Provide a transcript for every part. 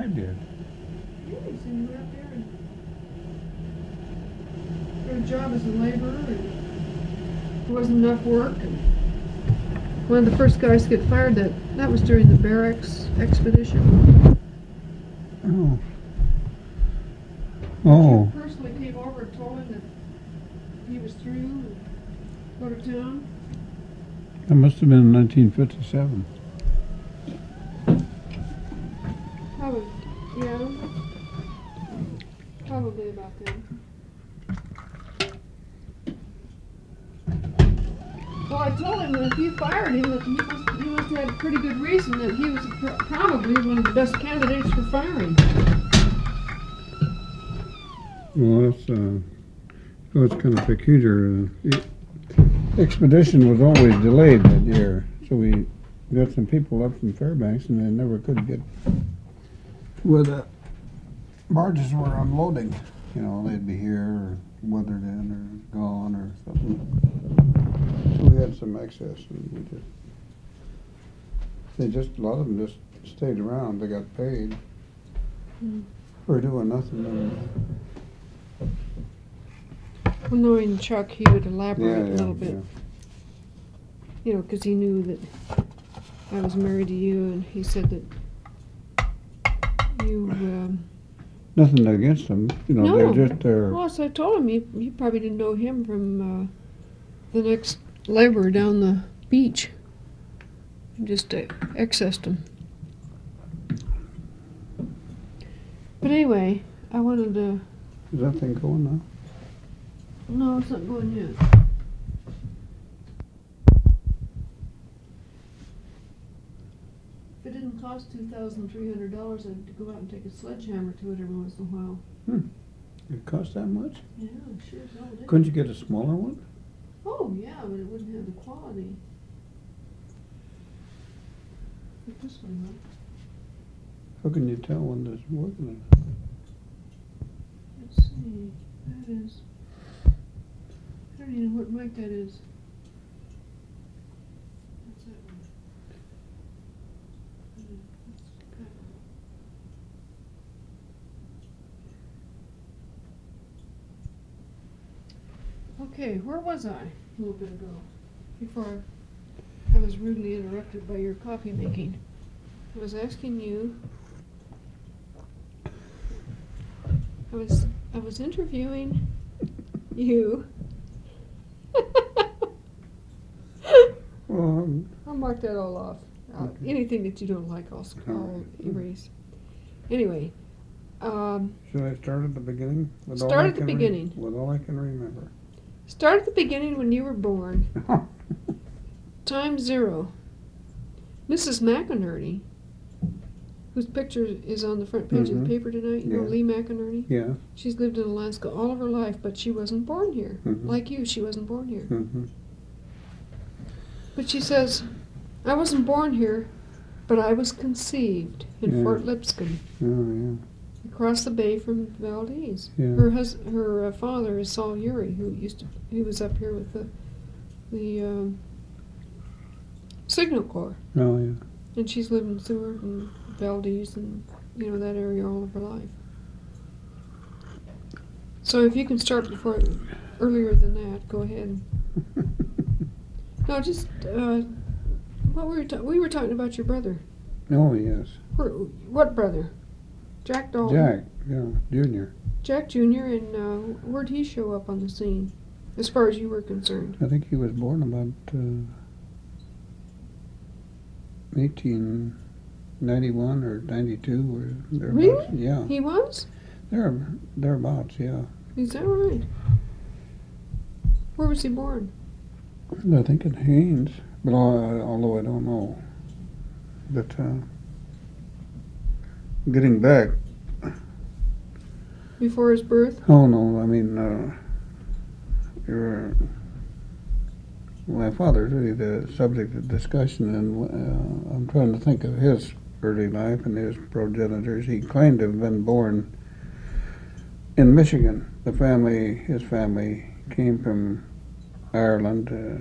I did. Really? So you were up there and got a job as a laborer and there wasn't enough work and one of the first guys to get fired that was during the barracks expedition. Oh. Oh. You personally came over and told him that he was through and go to town? That must have been in 1957. Probably, yeah. Probably about then. Well, I told him that if you fired him, that he must have had a pretty good reason that he was probably one of the best candidates for firing. Well, it's kind of peculiar. The expedition was always delayed that year, so we got some people up from Fairbanks, and they never could get where the barges were unloading. You know, they'd be here or weathered in or gone or something. So we had some excess, and a lot of them just stayed around. They got paid for doing nothing. Well, knowing Chuck, he would elaborate a little bit. Yeah. You know, because he knew that I was married to you, and he said that you. Nothing against them, you know. No. They're just there. Well, so I told him you probably didn't know him from the next laborer down the beach. You just accessed him. But anyway, I wanted to. Is that thing going now? No, it's not going yet. If it didn't cost $2,300, I'd go out and take a sledgehammer to it every once in a while. It cost that much? Yeah, sure as hell did. Couldn't you get a smaller one? Oh, yeah, but it wouldn't have the quality. Like this one, huh? How can you tell when it's working? Let's see. That is. I don't even know what mic that is. What's that one? Okay, where was I a little bit ago? Before I was rudely interrupted by your coffee making. I was asking you. I was interviewing you. I'll mark that all off. Okay. Anything that you don't like, I'll erase. Anyway. Should I start at the beginning? Start at the beginning. With all I can remember. Start at the beginning when you were born. Time 0. Mrs. McInerney, whose picture is on the front page of the paper tonight, you know Lee McInerney? Yeah. She's lived in Alaska all of her life, but she wasn't born here. Like you, she wasn't born here. But she says, I wasn't born here, but I was conceived in Fort Lipscomb. Oh, yeah. Across the bay from Valdez. Yeah. Her father is Saul Urey, who was up here with the Signal Corps. Oh, yeah. And she's lived in Seward and Valdez and, you know, that area all of her life. So if you can start earlier than that, go ahead. No, just, what we were talking about your brother. Oh, yes. What brother? Jack Dalton? Jack, yeah, Junior. Jack Jr., and where'd he show up on the scene, as far as you were concerned? I think he was born about 1891 or 92 or thereabouts. Really? Yeah. He was? Thereabouts, yeah. Is that right? Where was he born? I think in Haines, but although I don't know. But getting back. Before his birth? Oh no, I mean, my father's really the subject of discussion, and I'm trying to think of his early life and his progenitors. He claimed to have been born in Michigan. His family came from Ireland to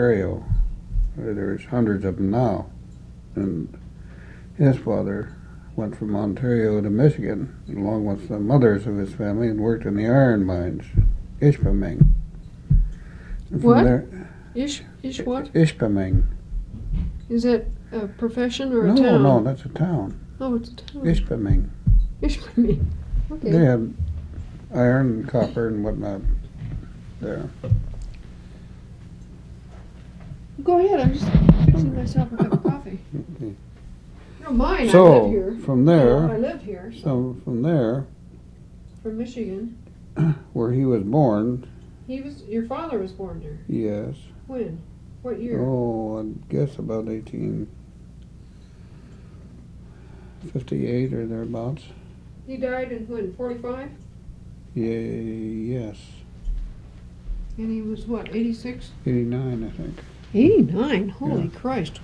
Ontario. There's hundreds of them now. And his father went from Ontario to Michigan, along with the mothers of his family, and worked in the iron mines, Ishpeming. And from What? there, Ish what? Ishpeming. Is that a profession or a No, town? no, that's a town. Oh, it's a town. Ishpeming. Ishpeming. Okay. They had iron and copper and whatnot there. Go ahead. I'm just fixing myself a cup of coffee. Okay. You don't mind. I live So here. from I there, live here. so from there, From Michigan. where he was born, Your father was born there. yes. When? What year? Oh, I guess about 1858 or thereabouts. He died in when? 45? Yes. And he was what? 86? 89, I think. 89. Holy Yeah. Christ.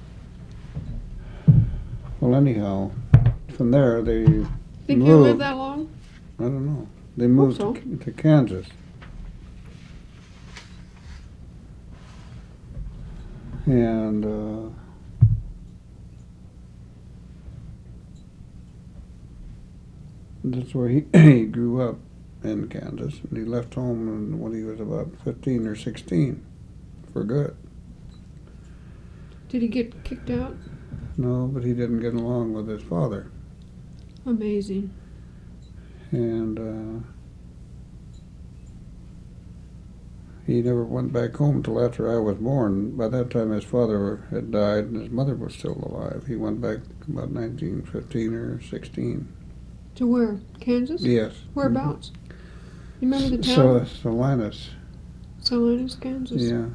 Well, anyhow, from there they Think moved. you'll live that long? I don't know. They moved so. to Kansas. And that's where he, he grew up in Kansas. And he left home when he was about 15 or 16 for good. Did he get kicked out? No, but he didn't get along with his father. Amazing. And he never went back home till after I was born. By that time, his father had died and his mother was still alive. He went back about 1915 or 16. To where? Kansas? Yes. Whereabouts? You remember the So, town? Salinas. Salinas, Kansas. Yeah.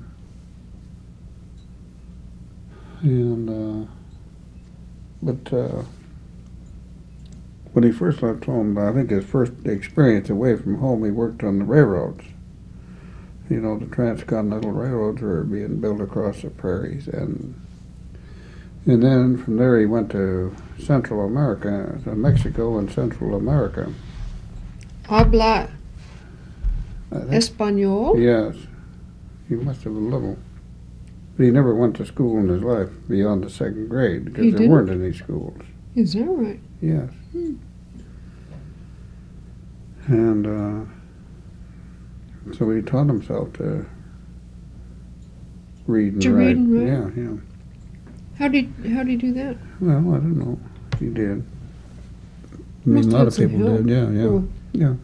And, but when he first left home, I think his first experience away from home, he worked on the railroads. You know, the transcontinental railroads were being built across the prairies, and then from there he went to Central America, to Mexico and Central America. Habla I think- Espanol? Yes, he must have a little, but he never went to school in his life beyond the second grade because He there didn't? weren't any schools. Is that right? Yes, Hmm. and so he taught himself to read and To write. read and write? Yeah, yeah. How'd he do that? Well, I don't know. He did. I mean, Must a have lot had of some people help. did. Yeah, yeah, Oh. yeah.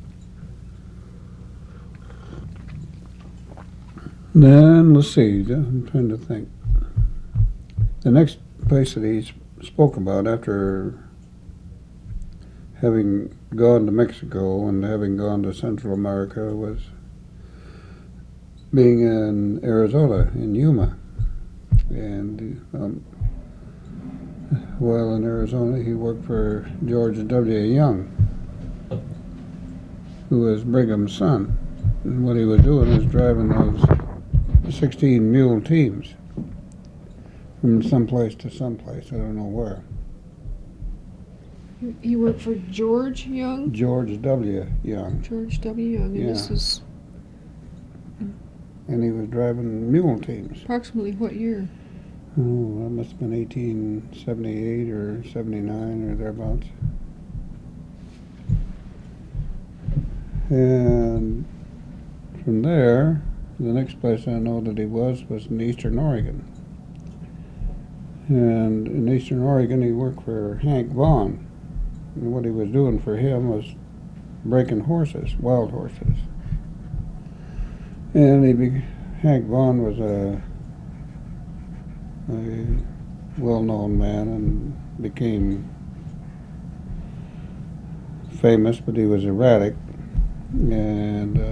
Then let's see. I'm trying to think. The next place that he spoke about after having gone to Mexico and having gone to Central America was being in Arizona, in Yuma. And while in Arizona, he worked for George W. Young, who was Brigham's son. And what he was doing was driving those 16 mule teams from someplace to someplace. I don't know where. He worked for George Young? George W. Young. George W. Young. And Yeah. this is And he was driving mule teams. approximately what year? Oh, that must have been 1878 or 79 or thereabouts. And from there, the next place I know that he was in Eastern Oregon. And in Eastern Oregon, he worked for Hank Vaughn. And what he was doing for him was breaking horses, wild horses. And Hank Vaughn was a well-known man and became famous, but he was erratic. And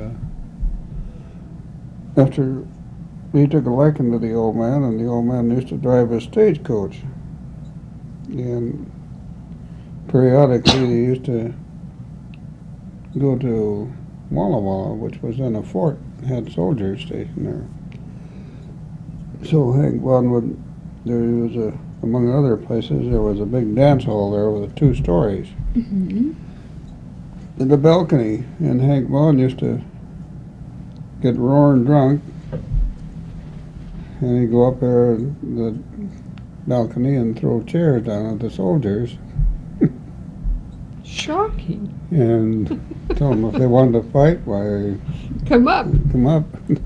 after he took a liking to the old man, and the old man used to drive his stagecoach. And periodically they used to go to Walla Walla, which was in a fort, had soldiers stationed there. So Hank Vaughn among other places, there was a big dance hall there with 2 stories. Mm-hmm. In the balcony, and Hank Vaughn used to get roaring drunk, and he'd go up there in the balcony and throw chairs down at the soldiers shocking. and told them if they wanted to fight, why, Come up. come up.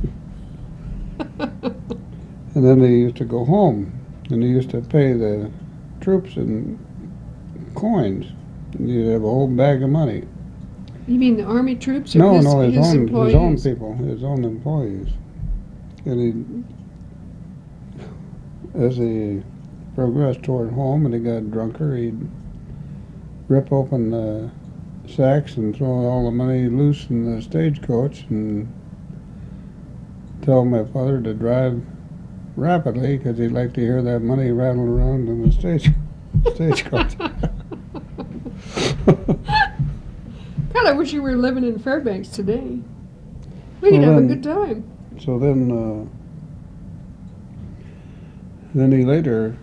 And then they used to go home, and they used to pay the troops in coins. And you'd have a whole bag of money. You mean the army troops or No, his, no, his employees? own people, his own employees. And as he progressed toward home and he got drunker, he'd rip open the sacks and throw all the money loose in the stagecoach and tell my father to drive rapidly because he'd like to hear that money rattle around in the stagecoach. God, I wish you were living in Fairbanks today. We could Well, have a then- good time. So then he later,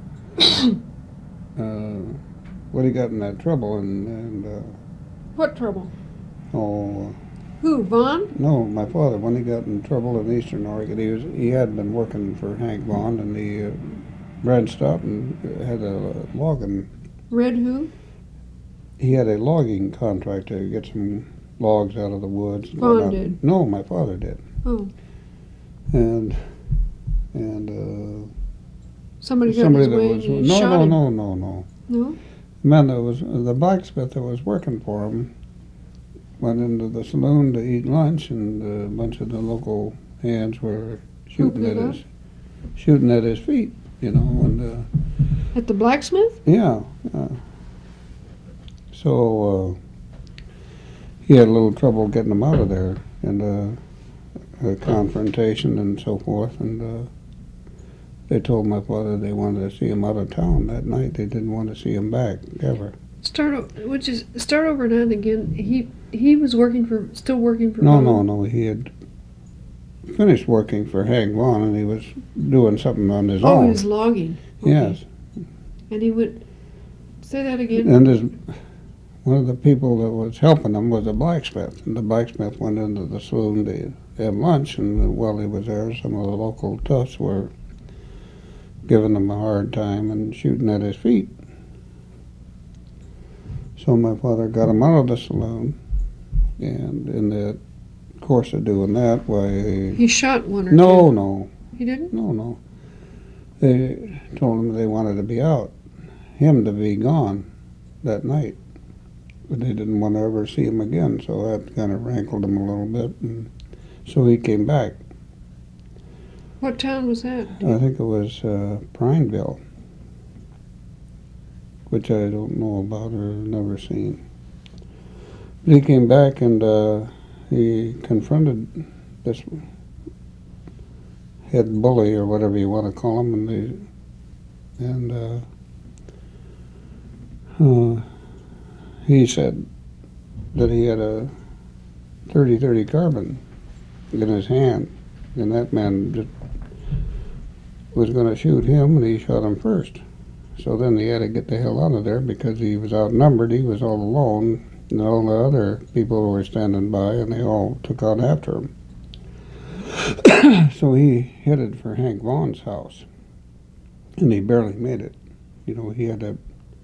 when he got in that trouble and What trouble? oh Who, Vaughn? no, my father, when he got in trouble in Eastern Oregon, he had been working for Hank Vaughn, and he Brad Stoughton had a logging. Red who? He had a logging contract to get some logs out of the woods. and Vaughn whatnot. did. No, my father did. Oh, And somebody got somebody his that way was and you shot him. no. No? Man, that was the blacksmith that was working for him. Went into the saloon to eat lunch, and a bunch of the local hands were shooting Hooping at up? shooting at his feet, you know, and At the blacksmith? yeah. So he had a little trouble getting them out of there, and a confrontation and so forth, and they told my father they wanted to see him out of town that night. They didn't want to see him back ever. Start over now and again. He was still working for No, Vaughn. no. He had finished working for Hank Vaughn, and he was doing something on his Oh, own. he was logging. Okay. Yes, And he would say that again. and one of the people that was helping him was a blacksmith, and the blacksmith went into the saloon to have lunch, and while he was there, some of the local toughs were giving him a hard time and shooting at his feet. So my father got him out of the saloon, and in the course of doing that, why... He shot one or No, two. no, He didn't? no. They told him they wanted to be out, him to be gone that night. But they didn't want to ever see him again, so that kind of rankled him a little bit, and so he came back. What town was that? I think it was Prineville, which I don't know about or never seen. But he came back and he confronted this head bully or whatever you want to call him, and he said that he had a .30-30 carbine in his hand, and that man just was going to shoot him, and he shot him first. So then he had to get the hell out of there because he was outnumbered. He was all alone, and all the other people were standing by, and they all took out after him. So he headed for Hank Vaughn's house, and he barely made it. You know, he had to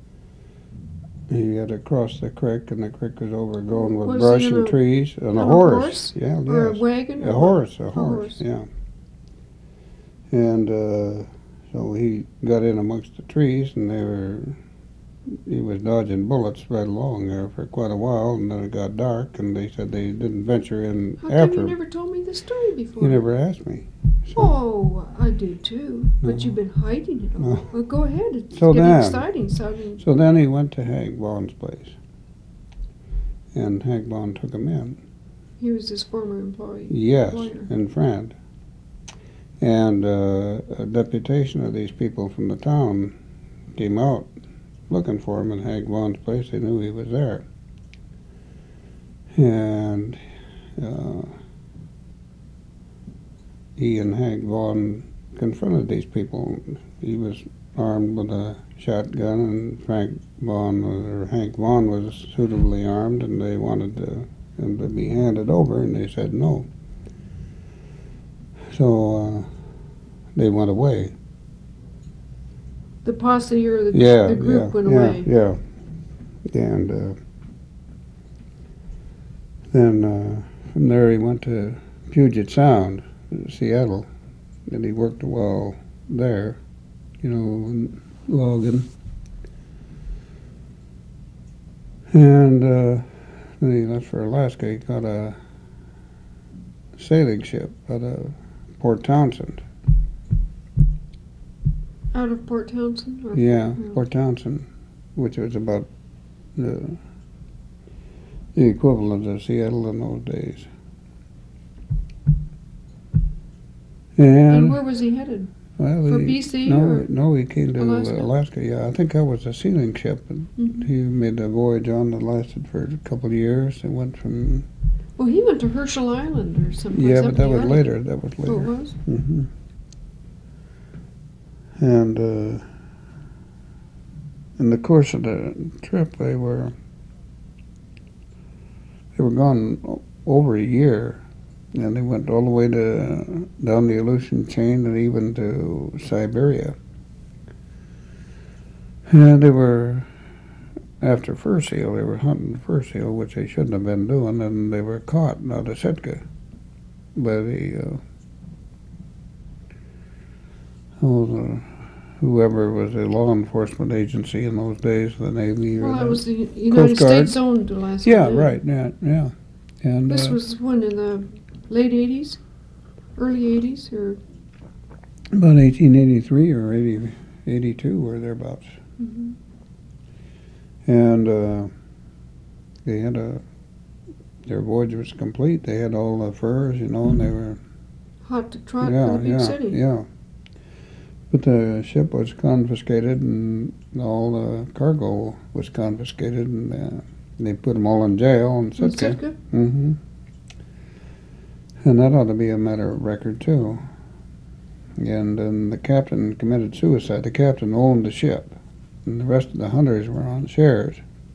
cross the creek, and the creek was overgrown with Was brush he and on trees, and a on a horse. horse? Yeah, Or a yes. wagon? A horse, horse. yeah. And so he got in amongst the trees, and he was dodging bullets right along there for quite a while, and then it got dark, and they said they didn't venture in How come after you him. never told me the story before? You never asked me. So, Oh, I do too. But No. you've been hiding it all. No. Well, go ahead. It's So getting then- exciting. So I didn't- so then he went to Hank Vaughn's place, and Hank Vaughn took him in. he was his former employee. Yes, Lawyer. and friend. And a deputation of these people from the town came out looking for him in Hank Vaughn's place. They knew he was there. And he and Hank Vaughn confronted these people. He was armed with a shotgun, and Hank Vaughn was suitably armed, and they wanted him to be handed over, and they said no. So they went away. The posse or the Yeah, group yeah, went yeah, away. yeah. And Then from there he went to Puget Sound, Seattle, and he worked a while there, logging. And then he left for Alaska. He got a sailing ship out of Port Townsend. Out of Port Townsend? Or Yeah, Port Townsend, which was about the equivalent of Seattle in those days. And where was he headed? Well, For BC? No, he came to Alaska? Alaska. Yeah, I think that was a sealing ship. Mm-hmm. He made a voyage on that lasted for a couple of years. It went from Well, he went to Herschel Island or someplace. yeah, up but that in the was Arctic. later. That was later. Oh, it was? Mm-hmm. And in the course of the trip, they were gone over a year, and they went all the way to down the Aleutian chain and even to Siberia. And they were after fur seal. They were hunting fur seal, which they shouldn't have been doing, and they were caught out of Sitka by the whoever was a law enforcement agency in those days, the Navy or Well, that the was the United Guard. States owned Alaska. Yeah, right. Yeah. And This was when, in the late 80s? Early 80s? Or about 1883 or 82 or thereabouts. mm-hmm. And they had their voyage was complete. They had all the furs, and they were Hot to trot for the big city. Yeah. But the ship was confiscated, and all the cargo was confiscated, and they put them all in jail in In Sitka. Sitka? Mm-hmm. And that ought to be a matter of record, too. And then the captain committed suicide. The captain owned the ship, and the rest of the hunters were on shares.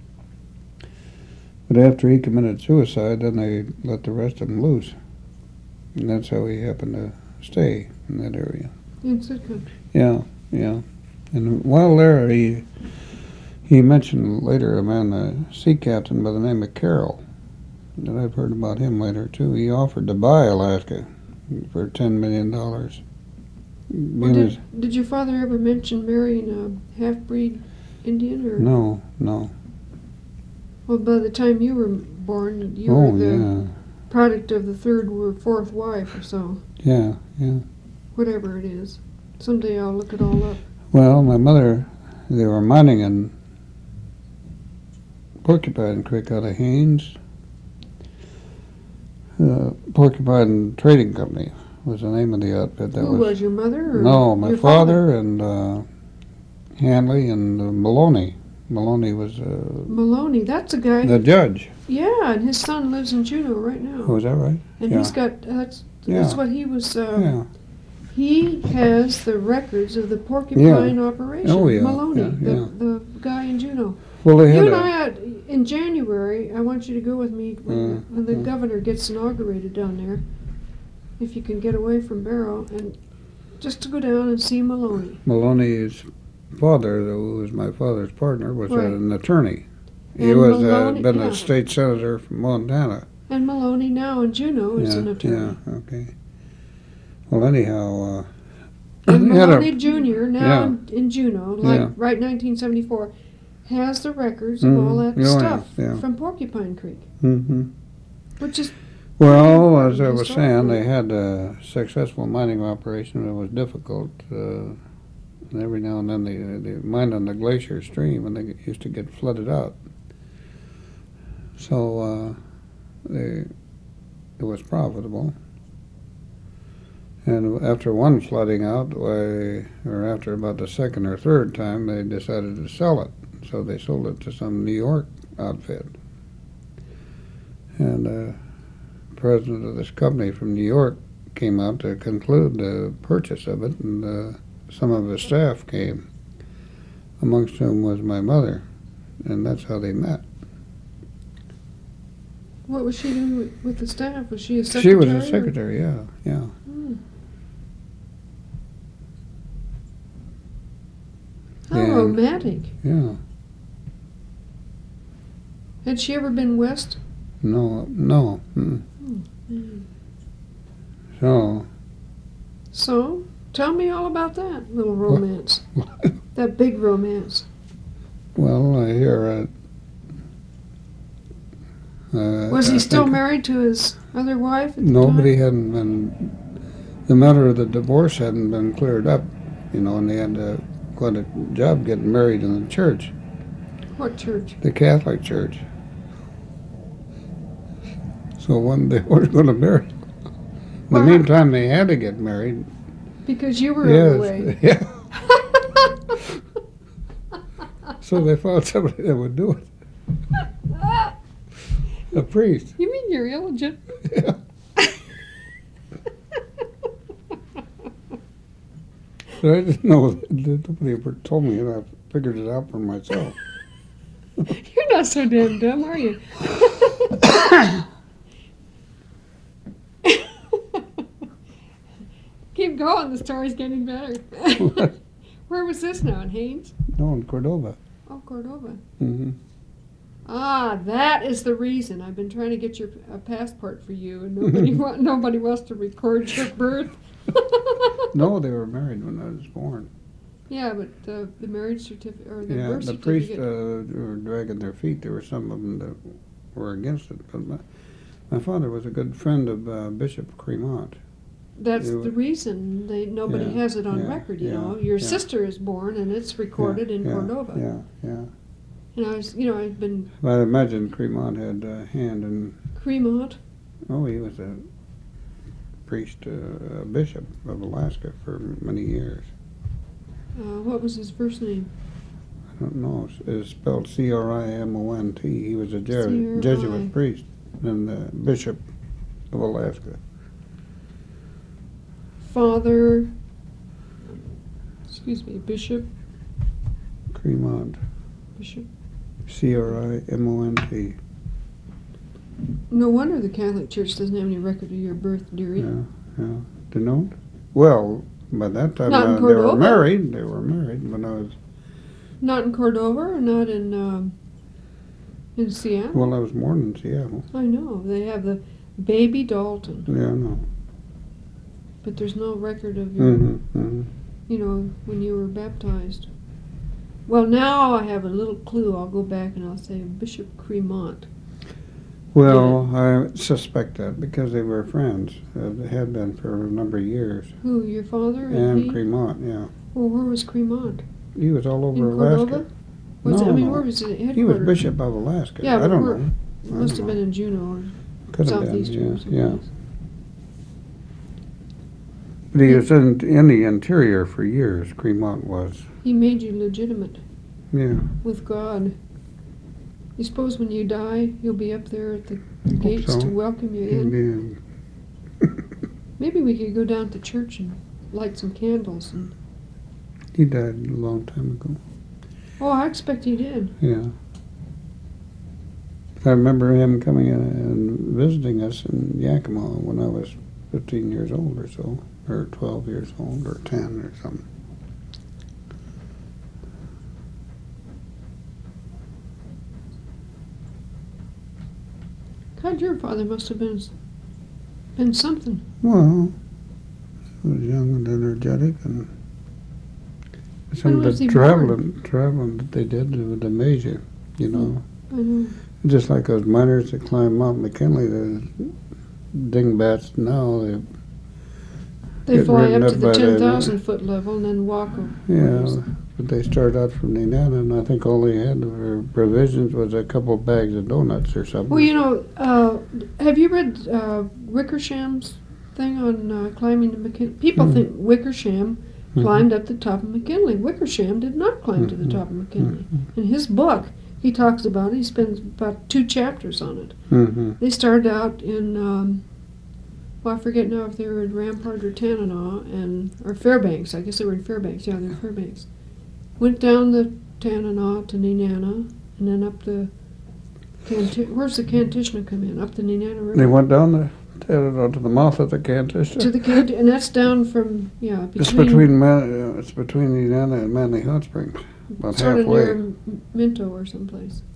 But after he committed suicide, then they let the rest of them loose. And that's how he happened to stay in that area. In Sitka. Yeah. And while there, he mentioned later a man, a sea captain by the name of Carroll, that I've heard about him later too. He offered to buy Alaska for $10 million. Well, did your father ever mention marrying a half-breed Indian? Or? No. Well, by the time you were born, you were the product of the third or fourth wife or so. Yeah. Whatever it is. Someday I'll look it all up. Well, my mother, they were mining in Porcupine Creek out of Haines. Porcupine Trading Company was the name of the outfit. Who was your mother? Or no, my your father and Hanley and Maloney. Maloney was Maloney, that's a guy. the judge. Yeah, and his son lives in Juneau right now. Oh, is that right? And Yeah. he's got, that's Yeah. what he was, Yeah. he has the records of the Porcupine operation. Oh, yeah. Maloney, Yeah. the guy in Juneau. Well, they had You and I, in January, I want you to go with me when the governor gets inaugurated down there, if you can get away from Barrow, and just to go down and see Maloney. Maloney's father, who was my father's partner, was Right. an attorney. He And was Maloney- been yeah. a state senator from Montana. And Maloney now in Juneau is an attorney. Yeah, okay. Well, anyhow, And he had Maloney Jr., now in Juneau, Yeah. right 1974, has the records of all that stuff from Porcupine Creek, Mm-hmm. which is Well, as I was Historical. saying, they had a successful mining operation. It was difficult. And every now and then they mined on the glacier stream, and they used to get flooded out. So it was profitable. And after one flooding out, or after about the second or third time, they decided to sell it. So they sold it to some New York outfit. And the president of this company from New York came out to conclude the purchase of it, and some of his staff came, amongst whom was my mother, and that's how they met. what was she doing with the staff? Was she a secretary? She was a or- secretary, yeah. Hmm. How And- romantic. Yeah. Had she ever been west No, no. So, So, tell me all about that little romance. That big romance. well, I hear Was he I still think married to his other wife at the nobody time? hadn't been, the matter of the divorce hadn't been cleared up, and they had quite a job getting married in the church, What church? the Catholic Church. So when they were going to marry, in the Well, meantime, they had to get married. because you were on the way. Yes, yeah. So they found somebody that would do it. A priest. You mean you're illegitimate? Yeah. But I didn't know that nobody ever told me, and I figured it out for myself. You're not so damn dumb, are you? Keep going, the story's getting better. Where was this now, in Haines? No, in Cordova. Oh, Cordova. Hmm. Ah, that is the reason. I've been trying to get your a passport for you, and nobody wants to record your birth. No, they were married when I was born. Yeah, but the marriage certificate or the Yeah, birth the priests certificate. were dragging their feet. There were some of them that were against it. But my father was a good friend of Bishop Cremont. That's it the reason nobody Yeah, has it on yeah, record. You yeah, know, your yeah. sister is born, and it's recorded in Yeah, Cordova. Yeah, yeah. And I've been But I imagine Cremont had a hand in. Cremont. Oh, he was a priest, a bishop of Alaska for many years. What was his first name? I don't know. It's spelled Crimont. He was a C-R-I. Jesuit priest and the bishop of Alaska. Father. Bishop. Cremont. Bishop. Crimont. No wonder the Catholic Church doesn't have any record of your birth, dearie. Yeah, yeah. Do you know? Well, by that time Not in they were Cordova? married. They were married when I was. Not in Cordova, or not in Seattle. Well, I was born in Seattle. I know they have the baby Dalton, Yeah, I know. but there's no record of your, Mm-hmm. you know, when you were baptized. Well, now I have a little clue. I'll go back and I'll say Bishop Cremont. Well, I suspect that because they were friends. They had been for a number of years. Who, your father And he? Cremont, yeah. Well, where was Cremont? He was all over In Alaska. Cordova? Was No, it, no. where was it headquartered? He was Bishop of Alaska. Yeah, I but don't where- know. It must have been in Juneau or Could have been, Southeastern or yeah, something. yeah. But he was in the interior for years, Cremont was. He made you legitimate Yeah. with God. You suppose when you die, you'll be up there at the Hope gates so. to welcome you He'd in? be in. Maybe we could go down to church and light some candles. And He died a long time ago. oh, I expect he did. Yeah. I remember him coming in and visiting us in Yakima when I was 15 years old or so, or 12 years old, or 10 or something. God, your father must have been something. Well, he was young and energetic, and some When of was the he traveling that they did would amaze you, you know. I know. Just like those miners that climb Mount McKinley, the dingbats now, They Get fly ridden up to up the by the- 10,000 foot level and then walk. but they started out from Nenana, and I think all they had for provisions was a couple of bags of donuts or something. Well, you know, have you read Wickersham's thing on climbing the McKinley? People think Wickersham climbed up the top of McKinley. Wickersham did not climb to the top of McKinley. In his book, he talks about it. He spends about 2 chapters on it. Mm-hmm. They started out in, well, I forget now if they were in Rampart or Tanana, or Fairbanks. I guess they were in Fairbanks. Yeah, they were Fairbanks. Went down the Tanana to Nenana, and then up the, where's the Kantishna come in? Up the Nenana River? They went down to the mouth of the Kantishna. To the and that's down from, yeah, It's between between Nenana and Manly Hot Springs, about sort of halfway. near Minto or someplace.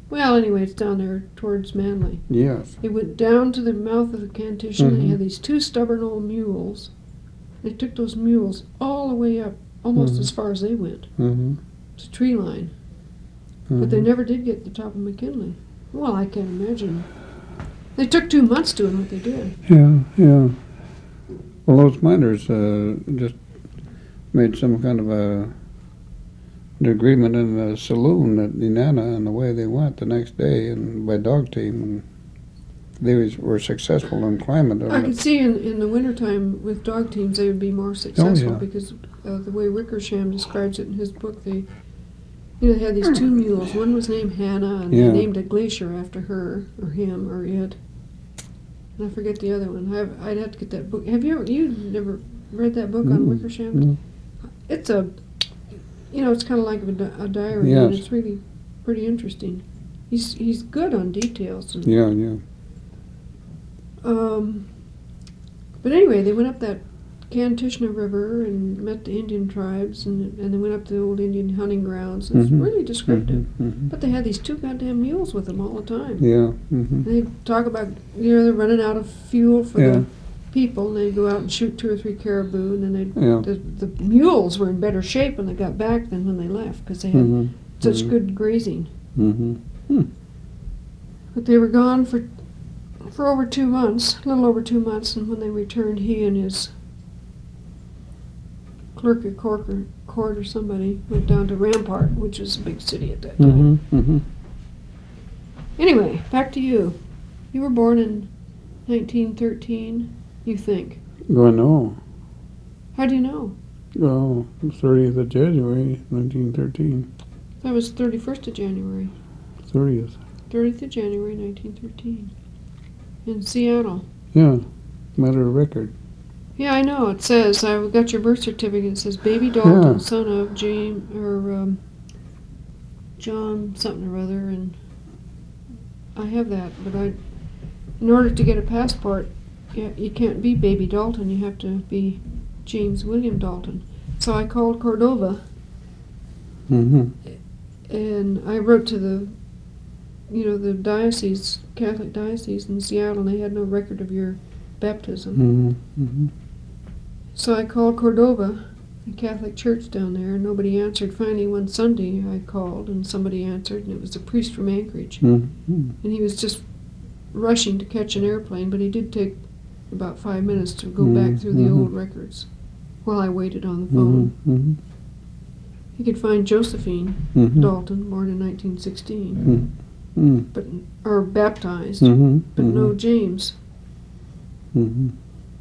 Well, anyway, it's down there towards Manly. Yes. They went down to the mouth of the Kantishna. They Mhm. had these two stubborn old mules. They took those mules all the way up, almost Mhm. as far as they went, Mm-hmm. to tree line. But they never did get to the top of McKinley. Well, I can't imagine. They took 2 months doing what they did. Yeah, yeah. Well, those miners just made some kind of an agreement in the saloon at Nenana, and away they went the next day, and by dog team, and they were successful in climbing I them. could see in the wintertime with dog teams they would be more successful yeah. because the way Wickersham describes it in his book, they had these 2 mules. One was named Hannah, and Yeah. they named a glacier after her or him or it. And I forget the other one. I'd have to get that book. Have you never read that book on Mm-mm. Wickersham? No. It's it's kind of like a diary, and Yes. it's really pretty interesting. He's good on details. And, Yeah, yeah. But anyway, they went up that Kantishna River and met the Indian tribes, and they went up to the old Indian hunting grounds. It's Mhm. really descriptive. Mm-hmm. But they had these 2 goddamn mules with them all the time. Yeah. Mm-hmm. They talk about, they're running out of fuel for Yeah. the people, and they'd go out and shoot 2 or 3 caribou, and then Yeah. the mules were in better shape when they got back than when they left, because they had Mm-hmm. such good grazing. Mm-hmm. But they were gone for over 2 months, a little over 2 months, and when they returned, he and his clerk at court or somebody went down to Rampart, which was a big city at that time. Mm-hmm. Mm-hmm. Anyway, back to you. You were born in 1913, you think. Well, no. How do you know? Well, 30th of January, 1913. That was 31st of January. 30th. 30th of January, 1913. In Seattle. Yeah. Matter of record. Yeah, I know. It says, I got your birth certificate. It says, Baby Dalton, Yeah. son of John something or other, and I have that. But in order to get a passport, you can't be Baby Dalton. You have to be James William Dalton. So I called Cordova, Mm-hmm. and I wrote to the diocese, Catholic diocese in Seattle, and they had no record of your baptism. Mm-hmm. Mm-hmm. So I called Cordova, the Catholic church down there, and nobody answered. Finally, one Sunday I called, and somebody answered, and it was a priest from Anchorage. Mm-hmm. And he was just rushing to catch an airplane, but he did take about 5 minutes to go Mhm, back through the mhm. old records while I waited on the phone. Mm-hmm. He could find Josephine Mm-hmm. Dalton, born in 1916, Mm-hmm. or baptized, Mm-hmm. but no James. Mm-hmm.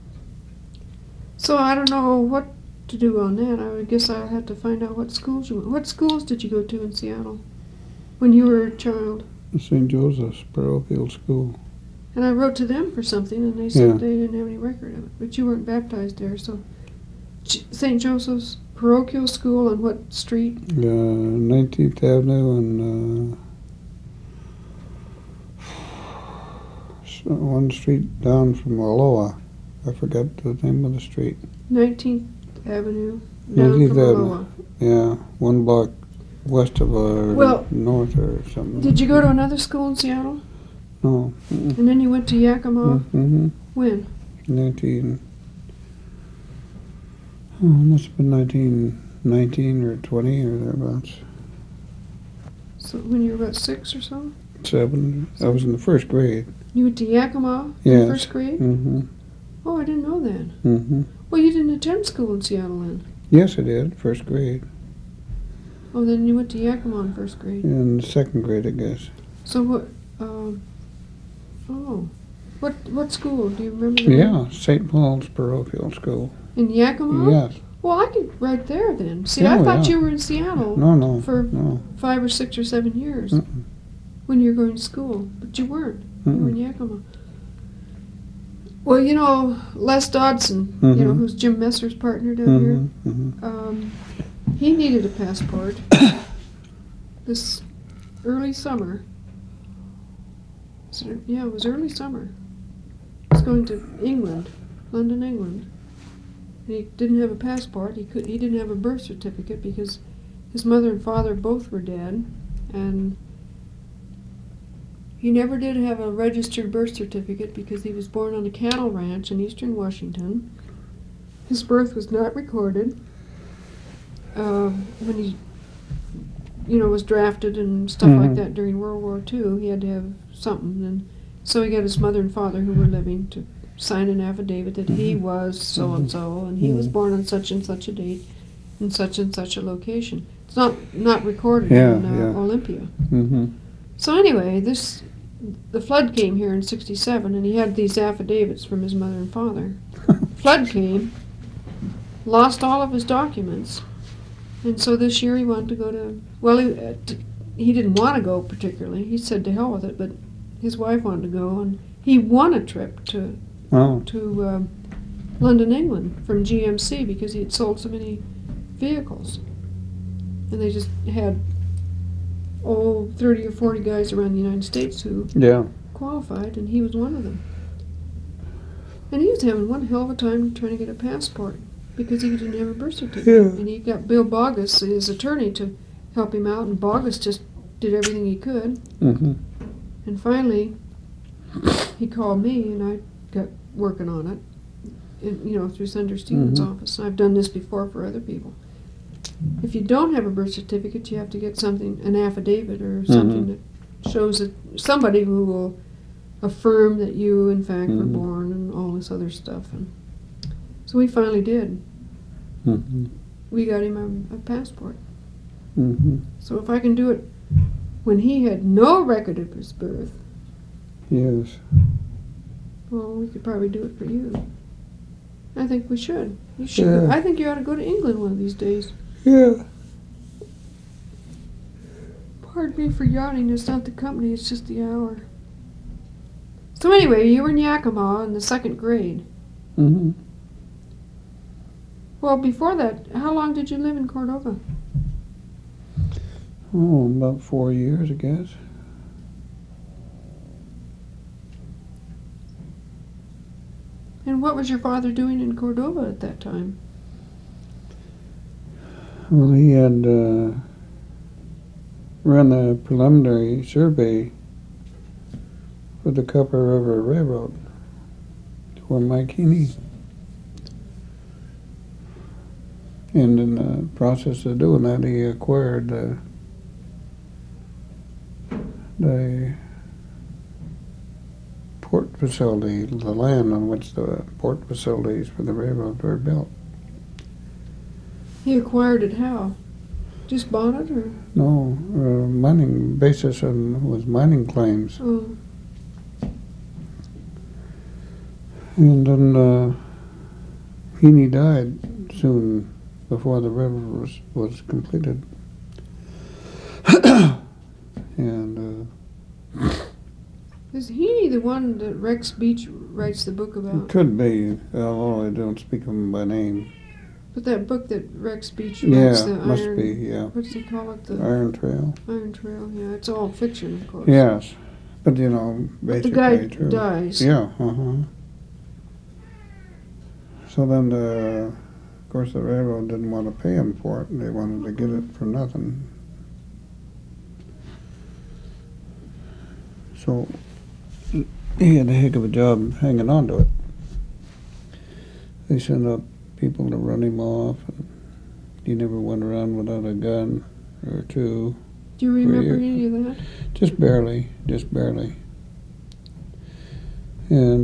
So I don't know what to do on that. I guess I'll have to find out what schools you went. What schools did you go to in Seattle when you were a child? St. Joseph's Parochial School. And I wrote to them for something, and they said Yeah. they didn't have any record of it. But you weren't baptized there, so St. Joseph's Parochial School on what street? 19th Avenue and one street down from Aloha. I forgot the name of the street. 19th Avenue, down 19th from Avenue. Aloha. Yeah, one block west of Well, north or something. Did you go to another school in Seattle? No. Mm-mm. And then you went to Yakima? Mm-hmm. When? 19. Oh, must have been 1919 or 20 or thereabouts. So when you were about 6 or so? 7. I was in the first grade. You went to Yakima Yes. in first grade? Mm-hmm. Oh, I didn't know that. Mm-hmm. Well, you didn't attend school in Seattle then? Yes, I did. First grade. Oh, then you went to Yakima in first grade. In second grade, I guess. So what school? Do you remember the name? Yeah, St. Paul's Parochial School. In Yakima? Yes. Well, I could right there then. See, Yeah, I thought yeah. you were in Seattle No. for No. 5 or 6 or 7 years Mm-mm. when you were going to school, but you weren't. You were in Mm-mm. Yakima. Well, Les Dodson, Mhm. who's Jim Messer's partner down here, Mm-hmm. he needed a passport this early summer. So, yeah, it was early summer. He was going to England, London, England. And he didn't have a passport. He didn't have a birth certificate because his mother and father both were dead, and He never did have a registered birth certificate because he was born on a cattle ranch in eastern Washington. His birth was not recorded. When he, was drafted and stuff like that during World War II, he had to have something. And so he got his mother and father, who were living, to sign an affidavit that he was so-and-so, and he was born on such and such a date in such and such a location. It's not recorded in Olympia. Mm-hmm. So anyway, the flood came here in '67, and he had these affidavits from his mother and father. Flood came, lost all of his documents, and so this year he wanted to go to. Well, he didn't want to go particularly. He said to hell with it, but his wife wanted to go, and he won a trip to London, England, from GMC because he had sold so many vehicles, and they just had 30 or 40 guys around the United States who qualified, and he was one of them. And he was having one hell of a time trying to get a passport because he didn't have a birth certificate. And he got Bill Bogus, his attorney, to help him out, and Bogus just did everything he could. Mm-hmm. And finally, he called me, and I got working on it, through Senator Stevens' office. I've done this before for other people. If you don't have a birth certificate, you have to get something, an affidavit or something that shows that somebody who will affirm that you, in fact, were born and all this other stuff. And so we finally did. Mm-hmm. We got him a passport. Mm-hmm. So if I can do it when he had no record of his birth, yes, well, we could probably do it for you. I think we should. You should. Yeah. I think you ought to go to England one of these days. Yeah. Pardon me for yawning. It's not the company, it's just the hour. So anyway, you were in Yakima in the 2nd grade. Mm-hmm. Well, before that, how long did you live in Cordova? Oh, about 4 years, I guess. And what was your father doing in Cordova at that time? Well, he had run a preliminary survey for the Copper River Railroad for Mike Heaney. And in the process of doing that, he acquired the port facility, the land on which the port facilities for the railroad were built. He acquired it how? Just bought it, or? No, mining basis was mining claims. Oh, And then Heaney died soon before the river was completed. And is Heaney the one that Rex Beach writes the book about? it could be, although I don't speak of him by name. But that book that Rex Beach writes, the must Iron... be, yeah. What does he call it? The Iron Trail. Iron Trail, yeah. It's all fiction, of course. Yes, but But the basically guy true. dies. Yeah, So then, of course, the railroad didn't want to pay him for it, and they wanted to get it for nothing. So he had a heck of a job hanging on to it. They sent up people to run him off, and he never went around without a gun or two. Do you remember you- any of that? Just barely. And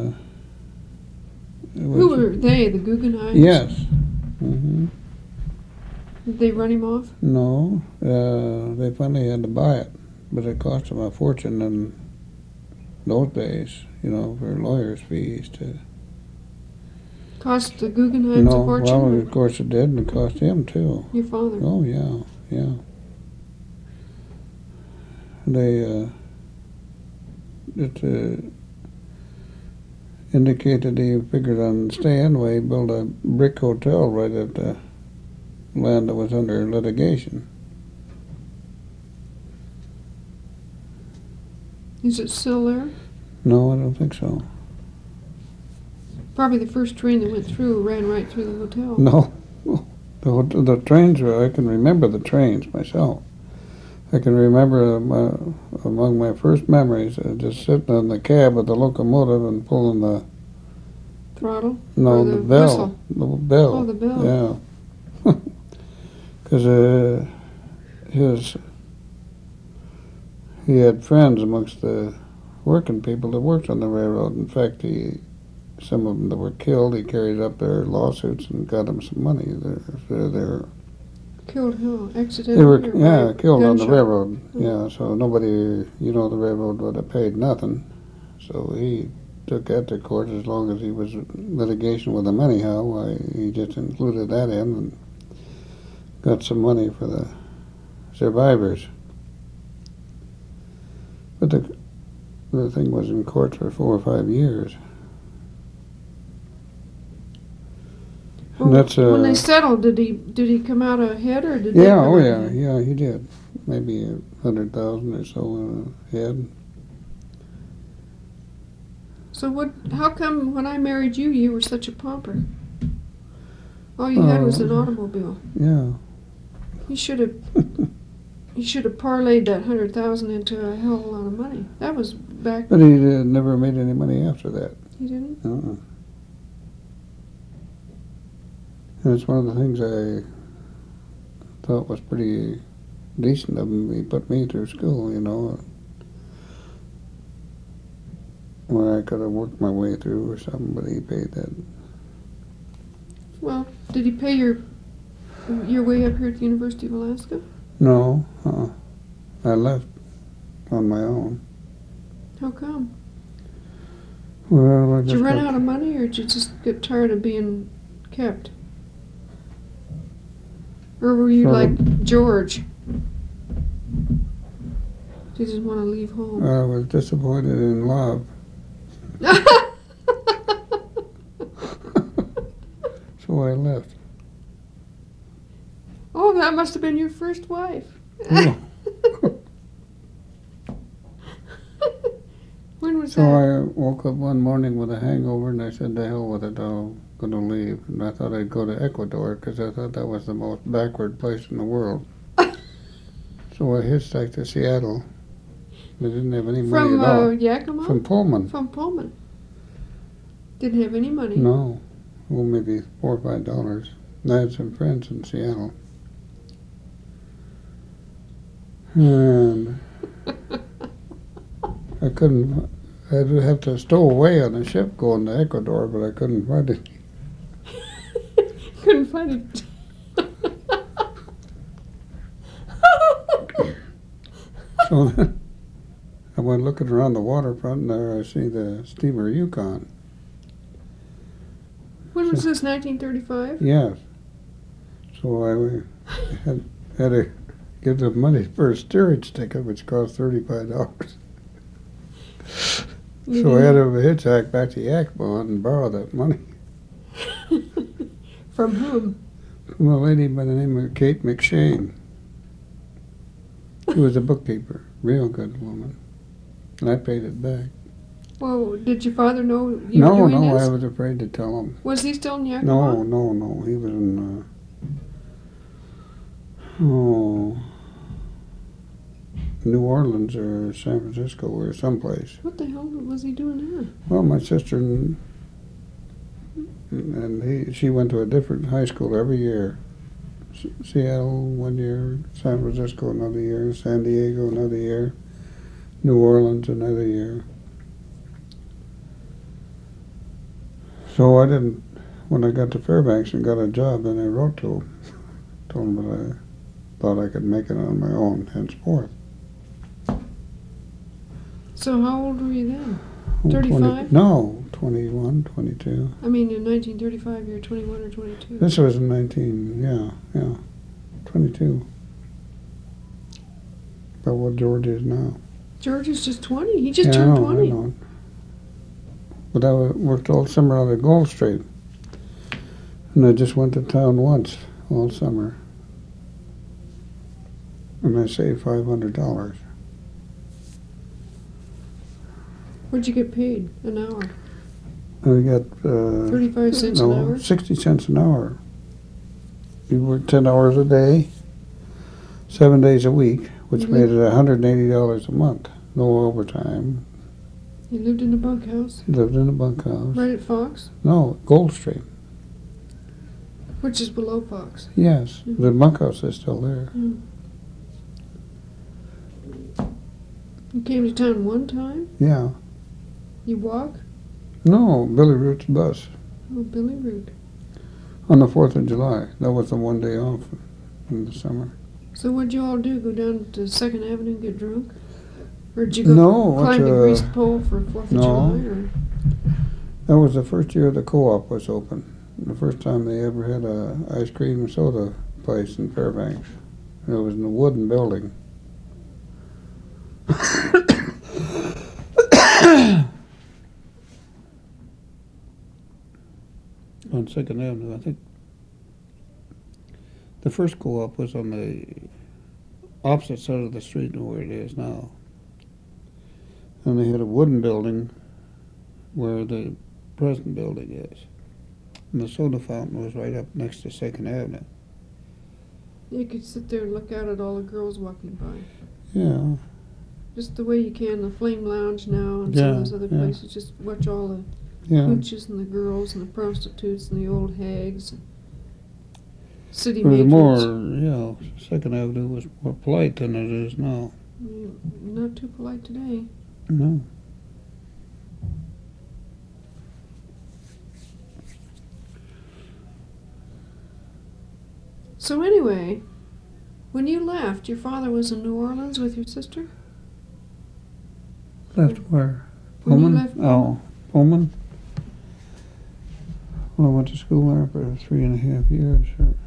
Who were they, the Guggenheims? Yes. Mm-hmm. Did they run him off? No, they finally had to buy it, but it cost them a fortune in those days, for lawyers' fees to. Cost the Guggenheims a fortune? Well, of course it did, and it cost him too. Your father? Oh yeah. They indicated he figured on staying away, build a brick hotel right at the land that was under litigation. Is it still there? No, I don't think so. Probably the first train that went through ran right through the hotel. No, the trains were, I can remember the trains myself. I can remember among my first memories, just sitting on the cab of the locomotive and pulling the Throttle? no Or the the bell, whistle? the bell. Oh, the bell. Yeah, because he had friends amongst the working people that worked on the railroad. In fact, some of them that were killed, he carried up their lawsuits and got them some money. They're Killed who? They Accidentally? were, or yeah, by killed on the gunshot? railroad. Mm. Yeah, so nobody, the railroad would have paid nothing. So he took that to court as long as he was in litigation with them anyhow. Why, he just included that in and got some money for the survivors. But the thing was in court for 4 or 5 years. Well, And that's when they settled, did he come out ahead or did they yeah, come oh out yeah, ahead? yeah, he did. Maybe 100,000 or so ahead. So how come when I married you, you were such a pauper? All you had was an automobile. Yeah. You should have parlayed that 100,000 into a hell of a lot of money. That was back. But he never made any money after that. He didn't. Uh-uh. And it's one of the things I thought was pretty decent of him. He put me through school, where I could have worked my way through or something, but he paid that. Well, did he pay your way up here at the University of Alaska? No, I left on my own. How come? Well, Did you run out of money, or did you just get tired of being kept? Or were you like George? You didn't want to leave home. I was disappointed in love, so I left. Oh, that must have been your first wife. Yeah. When was So that? I woke up one morning with a hangover, and I said, "To hell with it, I'm going to leave." And I thought I'd go to Ecuador because I thought that was the most backward place in the world. So I hitchhiked to Seattle. They didn't have any money From at all. Yakima? From Pullman. From Pullman. Didn't have any money. No, well, maybe $4 or $5. And I had some friends in Seattle. And I'd have to stow away on a ship going to Ecuador, but I couldn't find it. Couldn't find it. So then I went looking around the waterfront, and there I see the steamer Yukon. When was this, 1935? Yes. So I had to give them money for a steerage ticket, which cost $35. So I had to hitchhike back to Yakima and borrow that money From whom? from a lady by the name of Kate McShane. She was a bookkeeper, real good woman. And I paid it back. Well, did your father know you were doing No, this? I was afraid to tell him. Was he still in Yakima? No. He was in, New Orleans or San Francisco or someplace. What the hell was he doing there? Well, my sister she went to a different high school every year. Seattle 1 year, San Francisco another year, San Diego another year, New Orleans another year. So when I got to Fairbanks and got a job, then I wrote to him, told him that I thought I could make it on my own henceforth. So how old were you then? 20 35? No, 21, 22. I mean, in 1935, you were 21 or 22. This was in 22. About what George is now. George is just 20. He just Yeah, turned I 20. know. But I worked all summer out at Gold Street. And I just went to town once all summer. And I saved $500. What'd you get paid an hour? And we got 35 cents an hour? 60 cents an hour. You work 10 hours a day, 7 days a week, which You made it $180 a month. No overtime. You lived in a bunkhouse? He lived in a bunkhouse. Right at Fox? No, Goldstream. Which is below Fox. Yes, Mhm. the bunkhouse is still there. Mm. You came to town one time? Yeah. You walk? No, Billy Root's bus Oh, Billy Root. on the 4th of July. That was the one day off in the summer. So what'd you all do? Go down to 2nd Avenue and get drunk? Or did you go No, climb the went grease to, pole for 4th of no. July? Or? that was the first year the co-op was open. The first time they ever had a ice cream and soda place in Fairbanks. It was in a wooden building. On 2nd Avenue, I think. The first co-op was on the opposite side of the street where it is now. And they had a wooden building where the present building is. And the soda fountain was right up next to 2nd Avenue. You could sit there and look out at all the girls walking by. Yeah. Just the way you can the Flame Lounge now and some of Yeah, those other yeah. places. Just watch all the Yeah. hooches and the girls and the prostitutes and the old hags. And city It was matrons. more, 2nd Avenue was more polite than it is now. Not too polite today. No. So anyway, when you left, your father was in New Orleans with your sister? Left where? When you Pullman? left- Oh, Pullman? Well, I went to school there for 3.5 years.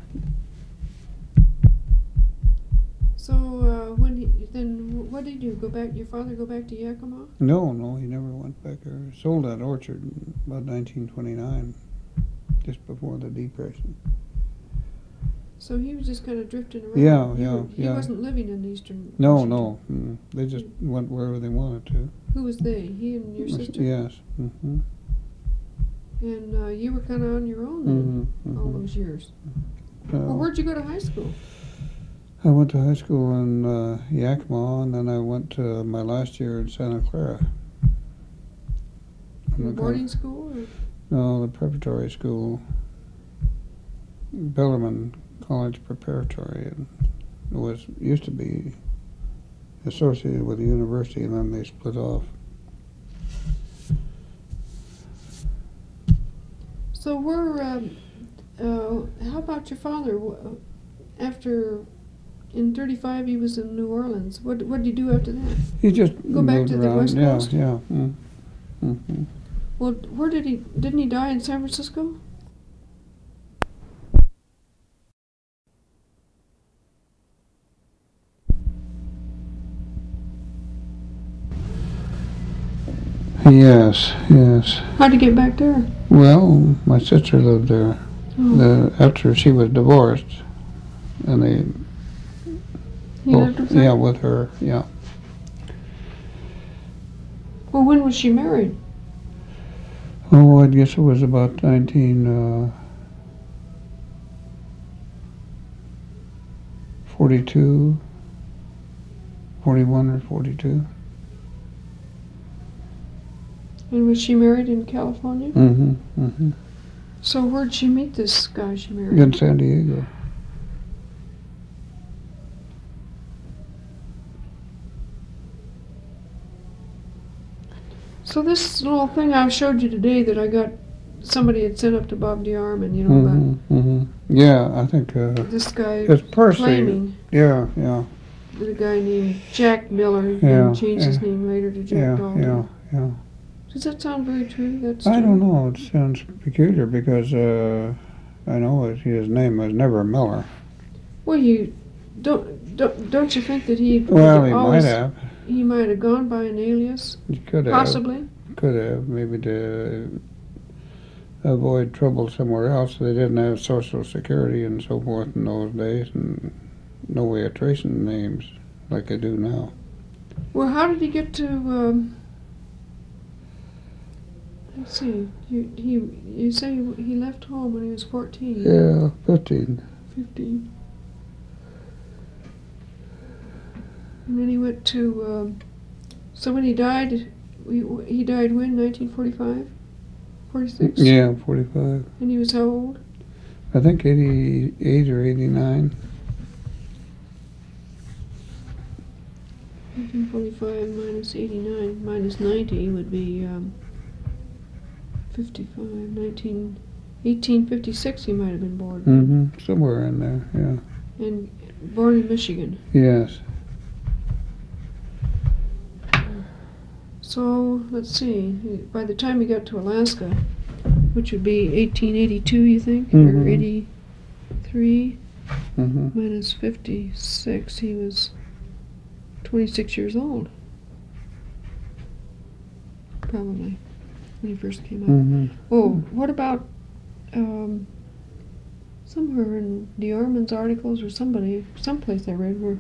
So then what did you do? Go back? Your father go back to Yakima? No, he never went back there. Sold that orchard in about 1929, just before the Depression. So he was just kind of drifting around. Yeah, He yeah. wasn't living in Eastern. No, Washington. no. They just went wherever they wanted to. Who was they? He and your sister? Yes. Mm-hmm. And you were kind of on your own then, Mm-hmm. all those years. Well, where'd you go to high school? I went to high school in Yakima, and then I went to my last year in Santa Clara. Boarding school? Or? No, the preparatory school. Bellarmine College Preparatory. And it used to be associated with the university, and then they split off. So how about your father? After, in 35 he was in New Orleans. What did he do after that? He just Go back moved to the around. West Coast? Yeah. Mm-hmm. Well, where didn't he die in San Francisco? Yes. How'd he get back there? Well, my sister lived there. Oh. After she was divorced, and they He lived with her? yeah, with her, yeah. Well, when was she married? Oh, I guess it was about 1942, 41 or 42. And was she married in California? Mm-hmm. So where'd she meet this guy she married? In San Diego. So this little thing I showed you today that I got, somebody had sent up to Bob DeArmond, you know, about Yeah, I think this guy it's Percy. claiming Yeah. that a guy named Jack Miller Yeah, and changed his yeah. name later to Jack Dalton. Yeah. Does that sound very true? That's I true? don't know. It sounds peculiar because I know his name was never Miller. Well, you don't you think that he Well, he always, might have. He might have gone by an alias, He could have. possibly. Could have, maybe to avoid trouble somewhere else. They didn't have Social Security and so forth in those days, and no way of tracing names like they do now. Well, how did he get to? Let's see. You say he left home when he was 14. Yeah, 15. 15. And then he went to, so when he died, he died when, 1945? 46? Yeah, 45. And he was how old? I think 88 or 89. 1945 minus 89 minus 90 would be 55. 1856 he might have been born. Mm-hmm. Somewhere in there, yeah. And born in Michigan. Yes. So, let's see. By the time he got to Alaska, which would be 1882, you think? Or Mhm. 83 Mm-hmm. minus 56, he was 26 years old. Probably, when he first came out. Mm-hmm. Oh, what about somewhere in DeArmond's articles or someplace I read where,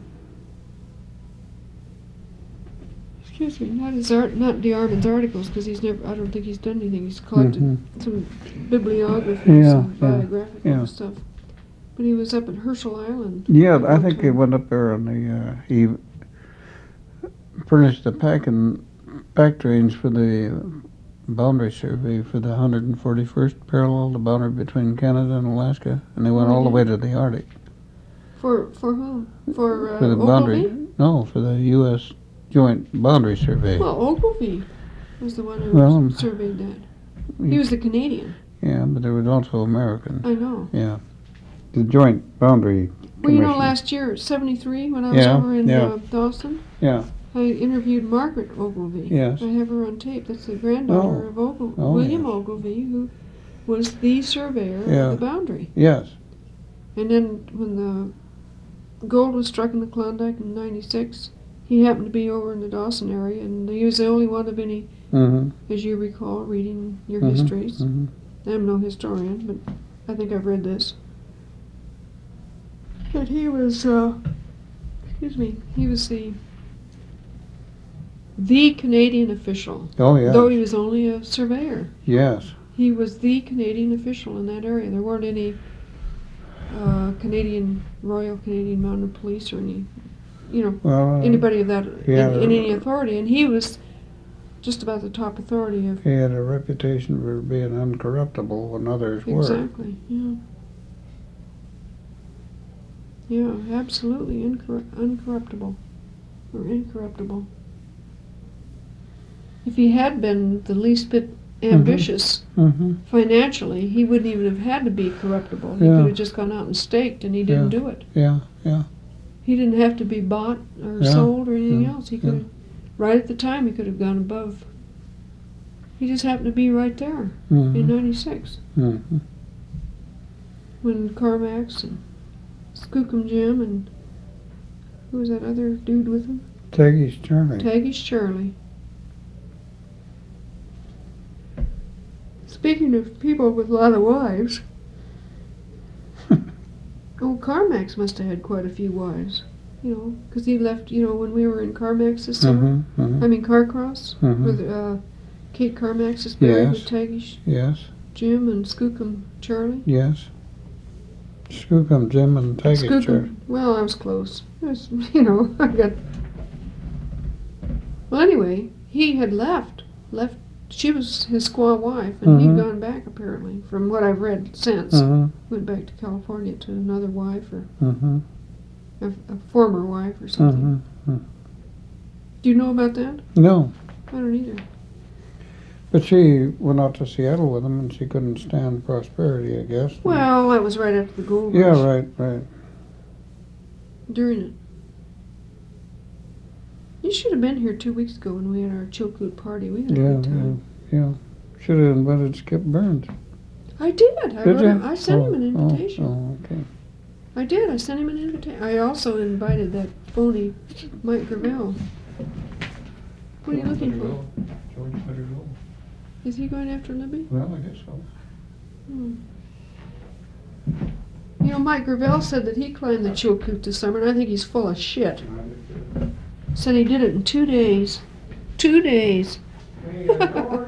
excuse me, not DeArmond's articles, because I don't think he's done anything. He's collected some bibliography, Yeah, some yeah, biographical yeah. stuff. But he was up at Herschel Island. Yeah, at I one think he time. went up there on the, he furnished the pack trains for the boundary survey for the 141st parallel, the boundary between Canada and Alaska, and they went all the way to the Arctic. For whom? For For the Ogilvy? boundary, no, for the U.S. Joint Boundary Survey. Well, Ogilvy was the one who Well, surveyed that. He was the Canadian. Yeah, but there was also American. I know. Yeah. The Joint Boundary Well, you know, Commission. last year, 73, when I was Yeah, over in yeah. Dawson, Yeah. I interviewed Margaret Ogilvy. Yes. I have her on tape. That's the granddaughter of William yes. Ogilvy, who was the surveyor Yeah. of the boundary. Yes. And then when the gold was struck in the Klondike in 96, he happened to be over in the Dawson area, and he was the only one of any, Mm-hmm. as you recall, reading your Mhm, histories. mhm. I'm no historian, but I think I've read this. But he was, he was the Canadian official. Oh, yes. Though he was only a surveyor, Yes. he was the Canadian official in that area. There weren't any Royal Canadian Mounted Police or any, Well, anybody of that yeah, in any authority, and he was just about the top authority of. he had a reputation for being uncorruptible when others were. Exactly. Yeah. Yeah, absolutely uncorruptible, or incorruptible. If he had been the least bit ambitious Mm-hmm. financially, he wouldn't even have had to be corruptible. He Yeah. could have just gone out and staked, and he didn't do it. Yeah, yeah. He didn't have to be bought or Yeah, sold or anything yeah, else. He could have, right at the time, he could have gone above. He just happened to be right there in Mm-hmm. '96 Mm-hmm. when Carmax and Skookum Jim and who was that other dude with him? Taggy's Charlie. Taggy's Charlie. Speaking of people with a lot of wives, Carmax must have had quite a few wives, because he left, when we were in Carmax this summer. Mm-hmm. Mm-hmm. I mean Carcross, Mhm. where Kate Carmax is buried Yes. with Taggy Yes. Jim and Skookum Charlie. Yes. Skookum Jim and Taggy's Charlie. Skookum, well, I was close. It was, I got. Well, anyway, he had left. She was his squaw wife, and he'd Mhm. gone back apparently, from what I've read since. Mm-hmm. Went back to California to another wife or Mm-hmm. a former wife or something. Mm-hmm. Do you know about that? No. I don't either. But she went out to Seattle with him, and she couldn't stand prosperity, I guess. Well, that was right after the gold Yeah, rush. right. During it. You should have been here 2 weeks ago when we had our Chilkoot party. We had a Yeah, good time. yeah. Should have invited Skip Burns. I did. Did you? I sent him an invitation. Oh, okay. I did. I sent him an invitation. I also invited that phony Mike Gravel. What are you looking for? George better go. Is he going after Libby? Well, I guess so. Mike Gravel said that he climbed the Chilkoot this summer, and I think he's full of shit. Said he did it in 2 days. 2 days.